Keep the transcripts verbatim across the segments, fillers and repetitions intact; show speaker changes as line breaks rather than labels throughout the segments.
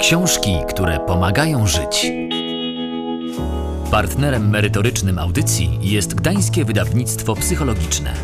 Książki, które pomagają żyć. Partnerem merytorycznym audycji jest Gdańskie Wydawnictwo Psychologiczne.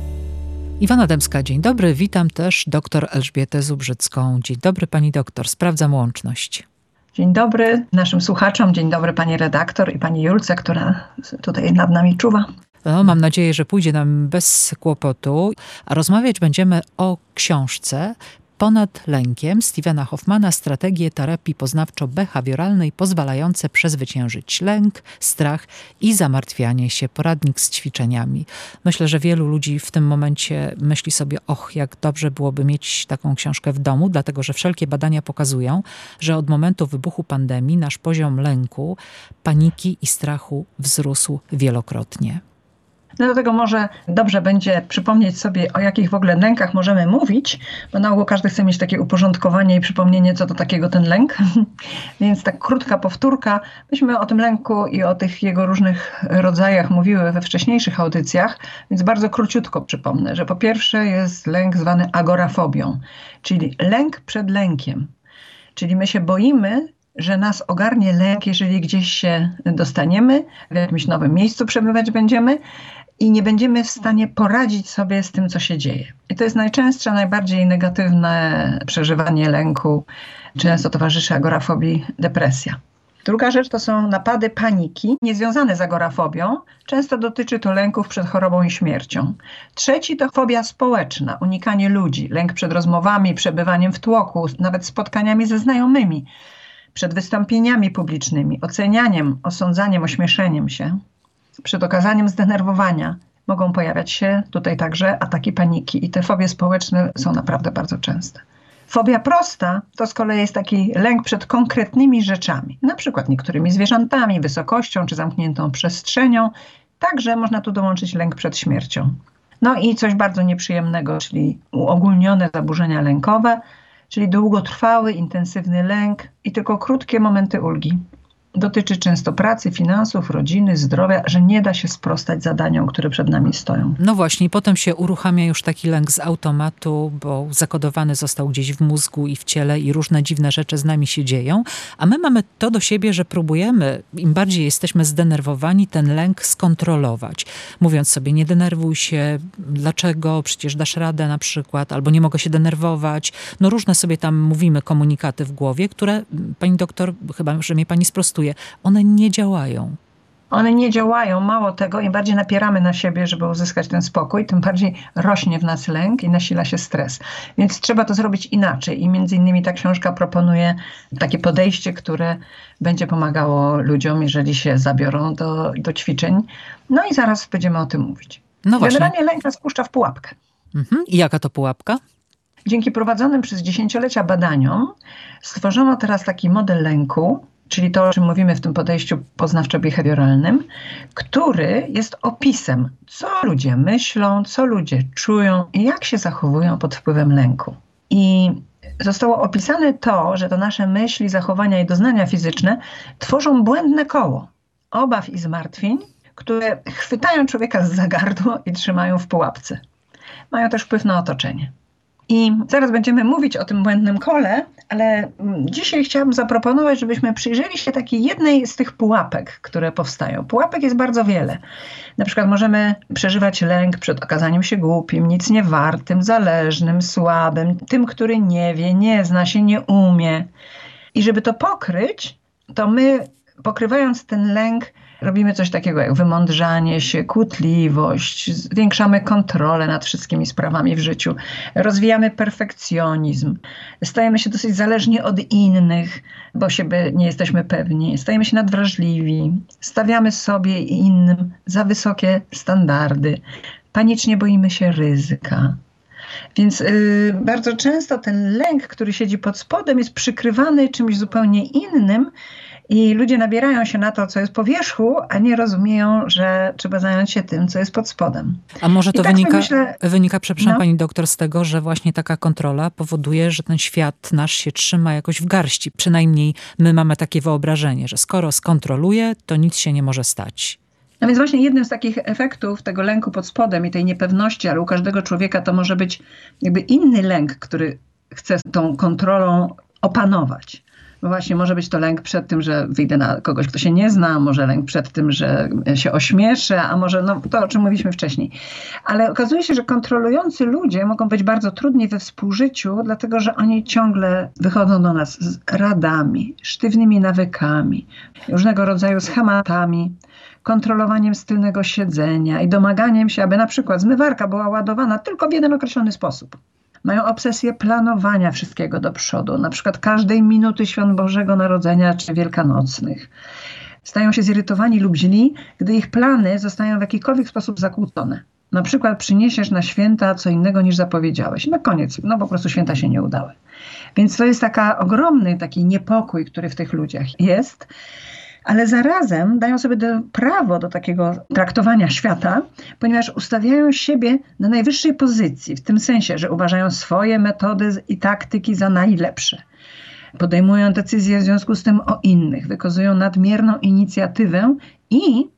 Iwona Dębska, dzień dobry. Witam też dr Elżbietę Zubrzycką. Dzień dobry pani doktor. Sprawdzam łączność.
Dzień dobry naszym słuchaczom. Dzień dobry pani redaktor i pani Julce, która tutaj nad nami czuwa.
No, mam nadzieję, że pójdzie nam bez kłopotu. A rozmawiać będziemy o książce Ponad lękiem Stephena Hoffmana, strategie terapii poznawczo-behawioralnej pozwalające przezwyciężyć lęk, strach i zamartwianie się. Poradnik z ćwiczeniami. Myślę, że wielu ludzi w tym momencie myśli sobie, och, jak dobrze byłoby mieć taką książkę w domu, dlatego że wszelkie badania pokazują, że od momentu wybuchu pandemii nasz poziom lęku, paniki i strachu wzrósł wielokrotnie.
No do tego może dobrze będzie przypomnieć sobie, o jakich w ogóle lękach możemy mówić, bo na ogół każdy chce mieć takie uporządkowanie i przypomnienie, co to takiego ten lęk. Więc tak krótka powtórka. Myśmy o tym lęku i o tych jego różnych rodzajach mówiły we wcześniejszych audycjach, więc bardzo króciutko przypomnę, że po pierwsze jest lęk zwany agorafobią, czyli lęk przed lękiem. Czyli my się boimy, że nas ogarnie lęk, jeżeli gdzieś się dostaniemy, w jakimś nowym miejscu przebywać będziemy i nie będziemy w stanie poradzić sobie z tym, co się dzieje. I to jest najczęstsze, najbardziej negatywne przeżywanie lęku. Często towarzyszy agorafobii depresja. Druga rzecz to są napady paniki, niezwiązane z agorafobią. Często dotyczy to lęków przed chorobą i śmiercią. Trzeci to fobia społeczna, unikanie ludzi, lęk przed rozmowami, przebywaniem w tłoku, nawet spotkaniami ze znajomymi, przed wystąpieniami publicznymi, ocenianiem, osądzaniem, ośmieszeniem się, przed okazaniem zdenerwowania. Mogą pojawiać się tutaj także ataki paniki i te fobie społeczne są naprawdę bardzo częste. Fobia prosta to z kolei jest taki lęk przed konkretnymi rzeczami, na przykład niektórymi zwierzętami, wysokością czy zamkniętą przestrzenią. Także można tu dołączyć lęk przed śmiercią. No i coś bardzo nieprzyjemnego, czyli uogólnione zaburzenia lękowe, czyli długotrwały, intensywny lęk i tylko krótkie momenty ulgi. Dotyczy często pracy, finansów, rodziny, zdrowia, że nie da się sprostać zadaniom, które przed nami stoją.
No właśnie, i potem się uruchamia już taki lęk z automatu, bo zakodowany został gdzieś w mózgu i w ciele i różne dziwne rzeczy z nami się dzieją. A my mamy to do siebie, że próbujemy, im bardziej jesteśmy zdenerwowani, ten lęk skontrolować. Mówiąc sobie, nie denerwuj się, dlaczego, przecież dasz radę na przykład, albo nie mogę się denerwować. No różne sobie tam mówimy komunikaty w głowie, które, pani doktor, chyba, że mnie pani sprostuje, one nie działają.
One nie działają, mało tego, im bardziej napieramy na siebie, żeby uzyskać ten spokój, tym bardziej rośnie w nas lęk i nasila się stres. Więc trzeba to zrobić inaczej i między innymi ta książka proponuje takie podejście, które będzie pomagało ludziom, jeżeli się zabiorą do, do ćwiczeń. No i zaraz będziemy o tym mówić.
No właśnie.
Generalnie lęk nas puszcza w pułapkę.
Mhm. I jaka to pułapka?
Dzięki prowadzonym przez dziesięciolecia badaniom stworzono teraz taki model lęku, czyli to, o czym mówimy w tym podejściu poznawczo-behawioralnym, który jest opisem, co ludzie myślą, co ludzie czują i jak się zachowują pod wpływem lęku. I zostało opisane to, że to nasze myśli, zachowania i doznania fizyczne tworzą błędne koło obaw i zmartwień, które chwytają człowieka za gardło i trzymają w pułapce. Mają też wpływ na otoczenie. I zaraz będziemy mówić o tym błędnym kole, ale dzisiaj chciałabym zaproponować, żebyśmy przyjrzeli się takiej jednej z tych pułapek, które powstają. Pułapek jest bardzo wiele. Na przykład możemy przeżywać lęk przed okazaniem się głupim, nic nie wartym, zależnym, słabym, tym, który nie wie, nie zna się, nie umie. I żeby to pokryć, to my, pokrywając ten lęk, robimy coś takiego jak wymądrzanie się, kłótliwość, zwiększamy kontrolę nad wszystkimi sprawami w życiu, rozwijamy perfekcjonizm, stajemy się dosyć zależni od innych, bo siebie nie jesteśmy pewni, stajemy się nadwrażliwi, stawiamy sobie i innym za wysokie standardy, panicznie boimy się ryzyka. Więc yy, bardzo często ten lęk, który siedzi pod spodem, jest przykrywany czymś zupełnie innym, i ludzie nabierają się na to, co jest po wierzchu, a nie rozumieją, że trzeba zająć się tym, co jest pod spodem.
A może to
tak
wynika,
myślę,
wynika, przepraszam
no.
pani doktor, z tego, że właśnie taka kontrola powoduje, że ten świat nasz się trzyma jakoś w garści. Przynajmniej my mamy takie wyobrażenie, że skoro skontroluje, to nic się nie może stać.
No więc właśnie jednym z takich efektów tego lęku pod spodem i tej niepewności, ale u każdego człowieka to może być jakby inny lęk, który chce tą kontrolą opanować. Bo właśnie może być to lęk przed tym, że wyjdę na kogoś, kto się nie zna, może lęk przed tym, że się ośmieszę, a może no, to, o czym mówiliśmy wcześniej. Ale okazuje się, że kontrolujący ludzie mogą być bardzo trudni we współżyciu, dlatego że oni ciągle wychodzą do nas z radami, sztywnymi nawykami, różnego rodzaju schematami, kontrolowaniem stylnego siedzenia i domaganiem się, aby na przykład zmywarka była ładowana tylko w jeden określony sposób. Mają obsesję planowania wszystkiego do przodu, na przykład każdej minuty świąt Bożego Narodzenia czy wielkanocnych. Stają się zirytowani lub źli, gdy ich plany zostają w jakikolwiek sposób zakłócone. Na przykład przyniesiesz na święta co innego niż zapowiedziałeś. Na koniec, no po prostu święta się nie udały. Więc to jest taka ogromny taki niepokój, który w tych ludziach jest. Ale zarazem dają sobie do, prawo do takiego traktowania świata, ponieważ ustawiają siebie na najwyższej pozycji, w tym sensie, że uważają swoje metody i taktyki za najlepsze. Podejmują decyzje w związku z tym o innych, wykazują nadmierną inicjatywę i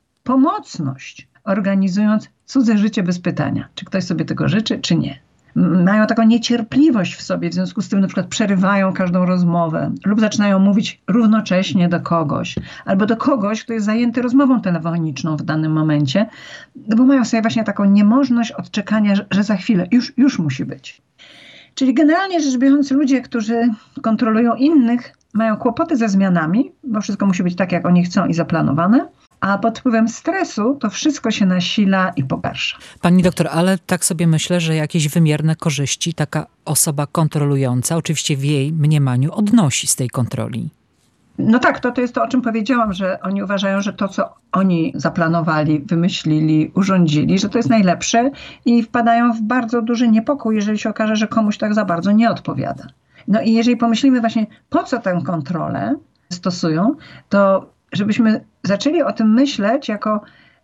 pomocność, organizując cudze życie bez pytania, czy ktoś sobie tego życzy, czy nie. Mają taką niecierpliwość w sobie, w związku z tym na przykład przerywają każdą rozmowę lub zaczynają mówić równocześnie do kogoś, albo do kogoś, kto jest zajęty rozmową telefoniczną w danym momencie, bo mają sobie właśnie taką niemożność odczekania, że za chwilę już, już musi być. Czyli generalnie rzecz biorąc, ludzie, którzy kontrolują innych, mają kłopoty ze zmianami, bo wszystko musi być tak, jak oni chcą i zaplanowane, a pod wpływem stresu to wszystko się nasila i pogarsza.
Pani doktor, ale tak sobie myślę, że jakieś wymierne korzyści taka osoba kontrolująca, oczywiście w jej mniemaniu, odnosi z tej kontroli.
No tak, to, to jest to, o czym powiedziałam, że oni uważają, że to, co oni zaplanowali, wymyślili, urządzili, że to jest najlepsze i wpadają w bardzo duży niepokój, jeżeli się okaże, że komuś tak za bardzo nie odpowiada. No i jeżeli pomyślimy właśnie, po co tę kontrolę stosują, to żebyśmy zaczęli o tym myśleć jako,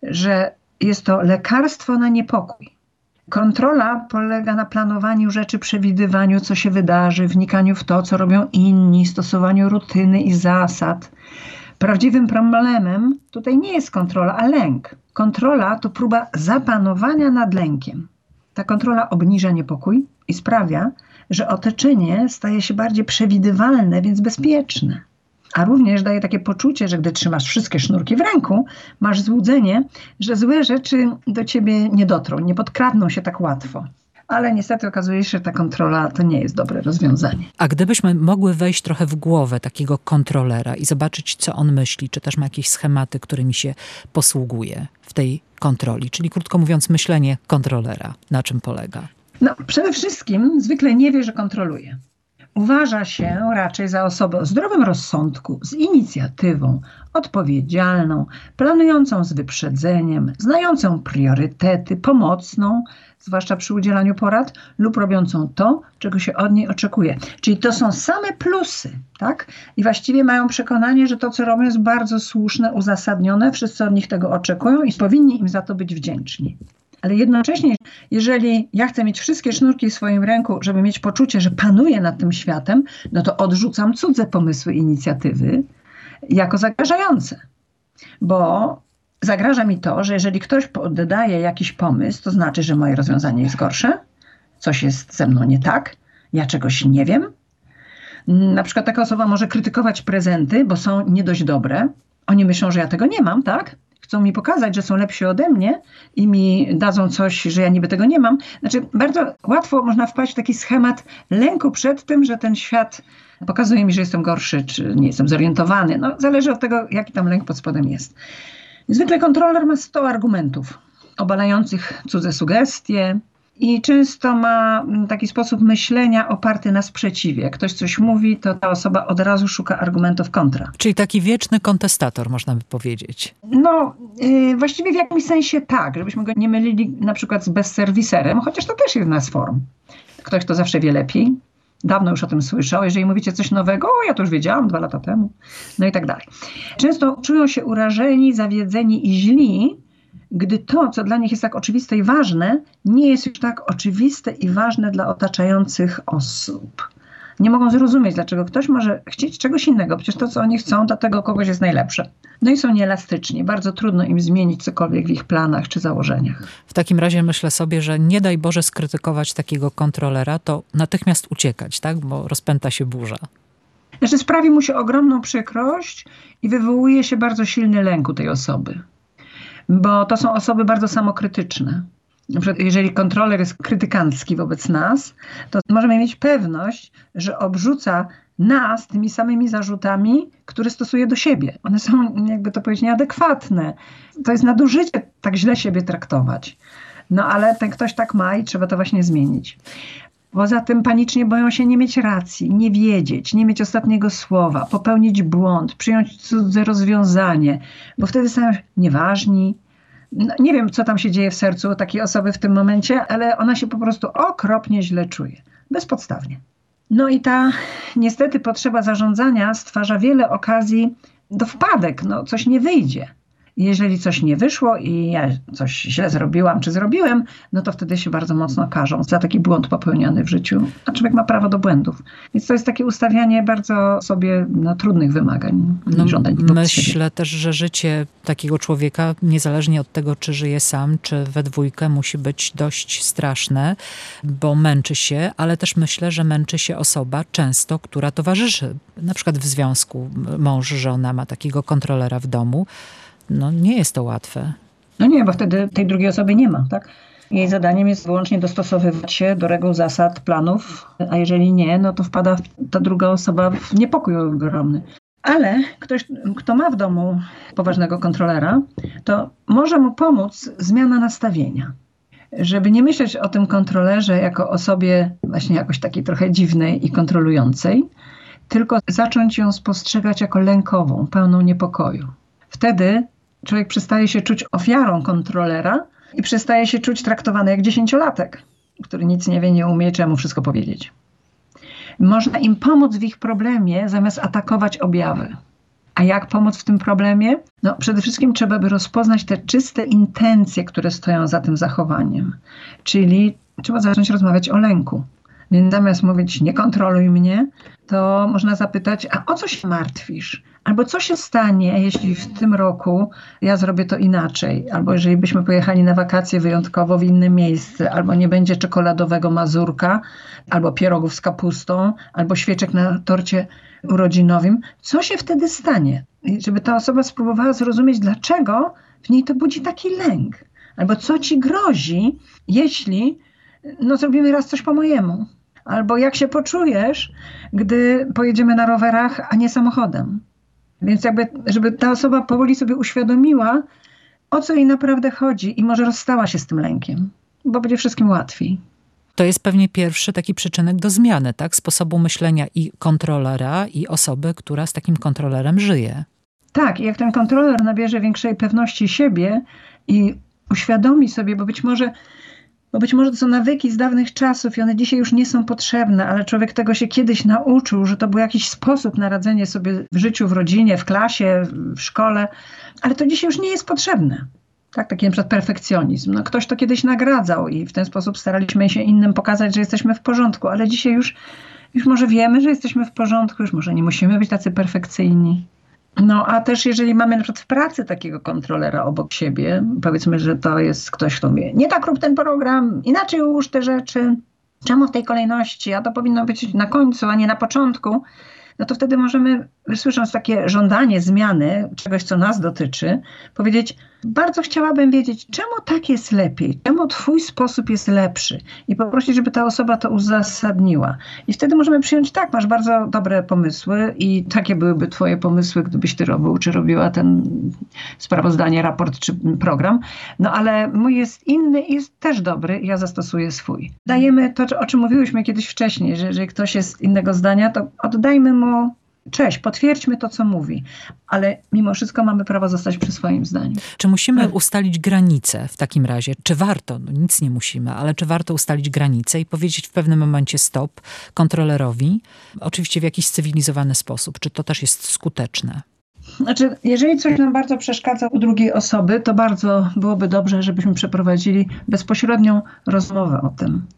że jest to lekarstwo na niepokój. Kontrola polega na planowaniu rzeczy, przewidywaniu, co się wydarzy, wnikaniu w to, co robią inni, stosowaniu rutyny i zasad. Prawdziwym problemem tutaj nie jest kontrola, a lęk. Kontrola to próba zapanowania nad lękiem. Ta kontrola obniża niepokój i sprawia, że otoczenie staje się bardziej przewidywalne, więc bezpieczne. A również daje takie poczucie, że gdy trzymasz wszystkie sznurki w ręku, masz złudzenie, że złe rzeczy do ciebie nie dotrą, nie podkradną się tak łatwo. Ale niestety okazuje się, że ta kontrola to nie jest dobre rozwiązanie.
A gdybyśmy mogły wejść trochę w głowę takiego kontrolera i zobaczyć, co on myśli, czy też ma jakieś schematy, którymi się posługuje w tej kontroli, czyli krótko mówiąc myślenie kontrolera, na czym polega?
No, przede wszystkim zwykle nie wie, że kontroluje. Uważa się raczej za osobę o zdrowym rozsądku, z inicjatywą, odpowiedzialną, planującą z wyprzedzeniem, znającą priorytety, pomocną, zwłaszcza przy udzielaniu porad, lub robiącą to, czego się od niej oczekuje. Czyli to są same plusy, tak? I właściwie mają przekonanie, że to, co robią, jest bardzo słuszne, uzasadnione, wszyscy od nich tego oczekują i powinni im za to być wdzięczni. Ale jednocześnie, jeżeli ja chcę mieć wszystkie sznurki w swoim ręku, żeby mieć poczucie, że panuję nad tym światem, no to odrzucam cudze pomysły, inicjatywy jako zagrażające. Bo zagraża mi to, że jeżeli ktoś poddaje jakiś pomysł, to znaczy, że moje rozwiązanie jest gorsze, coś jest ze mną nie tak, ja czegoś nie wiem. Na przykład taka osoba może krytykować prezenty, bo są nie dość dobre. Oni myślą, że ja tego nie mam, tak? Chcą mi pokazać, że są lepsi ode mnie i mi dadzą coś, że ja niby tego nie mam. Znaczy, bardzo łatwo można wpaść w taki schemat lęku przed tym, że ten świat pokazuje mi, że jestem gorszy, czy nie jestem zorientowany. No, zależy od tego, jaki tam lęk pod spodem jest. Zwykle kontroler ma sto argumentów obalających cudze sugestie i często ma taki sposób myślenia oparty na sprzeciwie. Jak ktoś coś mówi, to ta osoba od razu szuka argumentów kontra.
Czyli taki wieczny kontestator, można by powiedzieć.
No, yy, właściwie w jakimś sensie tak, żebyśmy go nie mylili na przykład z bezserwiserem, chociaż to też jedna z form. Ktoś, kto zawsze wie lepiej, dawno już o tym słyszał. Jeżeli mówicie coś nowego, o, ja to już wiedziałam dwa lata temu, no i tak dalej. Często czują się urażeni, zawiedzeni i źli, gdy to, co dla nich jest tak oczywiste i ważne, nie jest już tak oczywiste i ważne dla otaczających osób. Nie mogą zrozumieć, dlaczego ktoś może chcieć czegoś innego. Przecież to, co oni chcą, dla tego kogoś jest najlepsze. No i są nieelastyczni. Bardzo trudno im zmienić cokolwiek w ich planach czy założeniach.
W takim razie myślę sobie, że nie daj Boże skrytykować takiego kontrolera, to natychmiast uciekać, tak? Bo rozpęta się burza.
Znaczy sprawi mu się ogromną przykrość i wywołuje się bardzo silny lęk u tej osoby. Bo to są osoby bardzo samokrytyczne. Na przykład jeżeli kontroler jest krytykancki wobec nas, to możemy mieć pewność, że obrzuca nas tymi samymi zarzutami, które stosuje do siebie. One są, jakby to powiedzieć, nieadekwatne. To jest nadużycie tak źle siebie traktować. No ale ten ktoś tak ma i trzeba to właśnie zmienić. Poza tym panicznie boją się nie mieć racji, nie wiedzieć, nie mieć ostatniego słowa, popełnić błąd, przyjąć cudze rozwiązanie, bo wtedy są nieważni. No, nie wiem, co tam się dzieje w sercu takiej osoby w tym momencie, ale ona się po prostu okropnie źle czuje. Bezpodstawnie. No i ta niestety potrzeba zarządzania stwarza wiele okazji do wpadek. No, coś nie wyjdzie. Jeżeli coś nie wyszło i ja coś źle zrobiłam czy zrobiłem, no to wtedy się bardzo mocno karzą za taki błąd popełniony w życiu. A człowiek ma prawo do błędów. Więc to jest takie ustawianie bardzo sobie no, trudnych wymagań
no,
i żądań.
Myślę siebie. Też, że życie takiego człowieka, niezależnie od tego, czy żyje sam, czy we dwójkę, musi być dość straszne, bo męczy się, ale też myślę, że męczy się osoba często, która towarzyszy. Na przykład w związku mąż, żona ma takiego kontrolera w domu. No nie jest to łatwe.
No nie, bo wtedy tej drugiej osoby nie ma, tak? Jej zadaniem jest wyłącznie dostosowywać się do reguł, zasad, planów, a jeżeli nie, no to wpada ta druga osoba w niepokój ogromny. Ale ktoś, kto ma w domu poważnego kontrolera, to może mu pomóc zmiana nastawienia. Żeby nie myśleć o tym kontrolerze jako osobie właśnie jakoś takiej trochę dziwnej i kontrolującej, tylko zacząć ją spostrzegać jako lękową, pełną niepokoju. Wtedy człowiek przestaje się czuć ofiarą kontrolera i przestaje się czuć traktowany jak dziesięciolatek, który nic nie wie, nie umie, czemu wszystko powiedzieć. Można im pomóc w ich problemie, zamiast atakować objawy. A jak pomóc w tym problemie? No przede wszystkim trzeba by rozpoznać te czyste intencje, które stoją za tym zachowaniem. Czyli trzeba zacząć rozmawiać o lęku. Więc zamiast mówić nie kontroluj mnie, to można zapytać, a o co się martwisz? Albo co się stanie, jeśli w tym roku ja zrobię to inaczej? Albo jeżeli byśmy pojechali na wakacje wyjątkowo w inne miejsce, albo nie będzie czekoladowego mazurka, albo pierogów z kapustą, albo świeczek na torcie urodzinowym. Co się wtedy stanie? I żeby ta osoba spróbowała zrozumieć, dlaczego w niej to budzi taki lęk. Albo co ci grozi, jeśli no, zrobimy raz coś po mojemu. Albo jak się poczujesz, gdy pojedziemy na rowerach, a nie samochodem. Więc jakby, żeby ta osoba powoli sobie uświadomiła, o co jej naprawdę chodzi i może rozstała się z tym lękiem, bo będzie wszystkim łatwiej.
To jest pewnie pierwszy taki przyczynek do zmiany, tak? Sposobu myślenia i kontrolera, i osoby, która z takim kontrolerem żyje.
Tak, i jak ten kontroler nabierze większej pewności siebie i uświadomi sobie, bo być może Bo być może to są nawyki z dawnych czasów i one dzisiaj już nie są potrzebne, ale człowiek tego się kiedyś nauczył, że to był jakiś sposób na radzenie sobie w życiu, w rodzinie, w klasie, w szkole, ale to dzisiaj już nie jest potrzebne. Tak, taki na przykład perfekcjonizm. No, ktoś to kiedyś nagradzał i w ten sposób staraliśmy się innym pokazać, że jesteśmy w porządku, ale dzisiaj już, już może wiemy, że jesteśmy w porządku, już może nie musimy być tacy perfekcyjni. No a też jeżeli mamy na przykład w pracy takiego kontrolera obok siebie, powiedzmy, że to jest ktoś, kto mówi, nie tak rób ten program, inaczej ułóż te rzeczy, czemu w tej kolejności, a to powinno być na końcu, a nie na początku, no to wtedy możemy, słysząc takie żądanie zmiany czegoś, co nas dotyczy, powiedzieć, bardzo chciałabym wiedzieć, czemu tak jest lepiej, czemu twój sposób jest lepszy i poprosić, żeby ta osoba to uzasadniła. I wtedy możemy przyjąć, tak, masz bardzo dobre pomysły i takie byłyby twoje pomysły, gdybyś ty robił, czy robiła ten sprawozdanie, raport, czy program, no ale mój jest inny i jest też dobry i ja zastosuję swój. Dajemy to, o czym mówiłyśmy kiedyś wcześniej, że jeżeli ktoś jest innego zdania, to oddajmy mu cześć, potwierdźmy to, co mówi, ale mimo wszystko mamy prawo zostać przy swoim zdaniu.
Czy musimy ustalić granice w takim razie? Czy warto? No nic nie musimy, ale czy warto ustalić granice i powiedzieć w pewnym momencie stop kontrolerowi? Oczywiście w jakiś cywilizowany sposób. Czy to też jest skuteczne?
Znaczy, jeżeli coś nam bardzo przeszkadza u drugiej osoby, to bardzo byłoby dobrze, żebyśmy przeprowadzili bezpośrednią rozmowę o tym.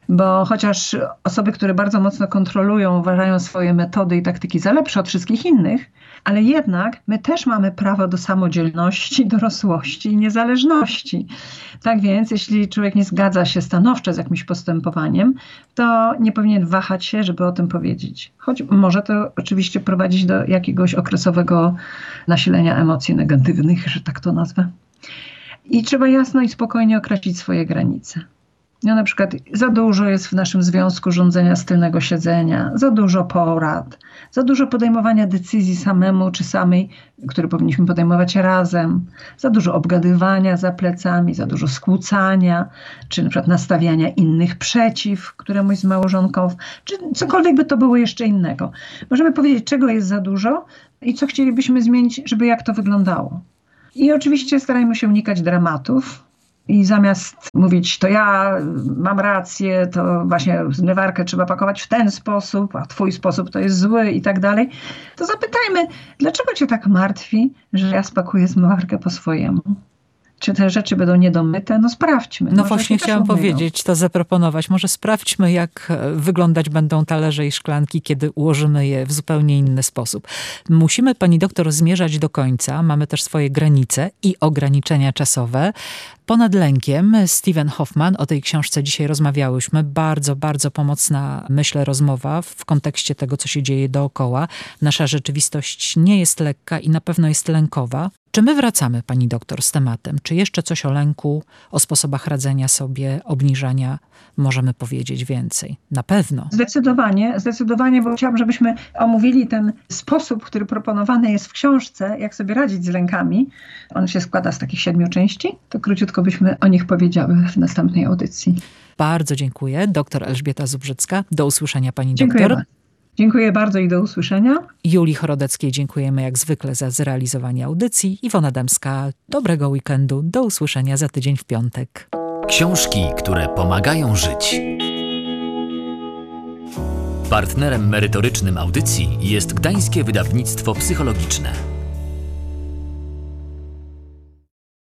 bo chociaż osoby, które bardzo mocno kontrolują, uważają swoje metody i taktyki za lepsze od wszystkich innych, ale jednak my też mamy prawo do samodzielności, dorosłości i niezależności. Tak więc, jeśli człowiek nie zgadza się stanowczo z jakimś postępowaniem, to nie powinien wahać się, żeby o tym powiedzieć. Choć może to oczywiście prowadzić do jakiegoś okresowego nasilenia emocji negatywnych, że tak to nazwę. I trzeba jasno i spokojnie określić swoje granice. No, na przykład za dużo jest w naszym związku rządzenia z tylnego siedzenia, za dużo porad, za dużo podejmowania decyzji samemu czy samej, które powinniśmy podejmować razem, za dużo obgadywania za plecami, za dużo skłócania, czy na przykład nastawiania innych przeciw któremuś z małżonków, czy cokolwiek by to było jeszcze innego. Możemy powiedzieć, czego jest za dużo i co chcielibyśmy zmienić, żeby jak to wyglądało. I oczywiście starajmy się unikać dramatów. I zamiast mówić, to ja mam rację, to właśnie zmywarkę trzeba pakować w ten sposób, a twój sposób to jest zły i tak dalej, to zapytajmy, dlaczego cię tak martwi, że ja spakuję zmywarkę po swojemu? Czy te rzeczy będą niedomyte? No sprawdźmy.
No
Może
właśnie
się
chciałam
też umyją.
powiedzieć, to zaproponować. Może sprawdźmy, jak wyglądać będą talerze i szklanki, kiedy ułożymy je w zupełnie inny sposób. Musimy, pani doktor, zmierzać do końca. Mamy też swoje granice i ograniczenia czasowe. Ponad lękiem Steven Hoffman, o tej książce dzisiaj rozmawiałyśmy. Bardzo, bardzo pomocna, myślę, rozmowa w kontekście tego, co się dzieje dookoła. Nasza rzeczywistość nie jest lekka i na pewno jest lękowa. Czy my wracamy, pani doktor, z tematem? Czy jeszcze coś o lęku, o sposobach radzenia sobie, obniżania możemy powiedzieć więcej? Na pewno.
Zdecydowanie, zdecydowanie, bo chciałam, żebyśmy omówili ten sposób, który proponowany jest w książce, jak sobie radzić z lękami. On się składa z takich siedmiu części. To króciutko byśmy o nich powiedziały w następnej audycji.
Bardzo dziękuję. Doktor Elżbieta Zubrzycka. Do usłyszenia, pani
Dziękuję
doktor.
bardzo. Dziękuję bardzo i do usłyszenia.
Julii Chorodeckiej dziękujemy jak zwykle za zrealizowanie audycji. Iwona Dębska, dobrego weekendu. Do usłyszenia za tydzień w piątek.
Książki, które pomagają żyć. Partnerem merytorycznym audycji jest Gdańskie Wydawnictwo Psychologiczne.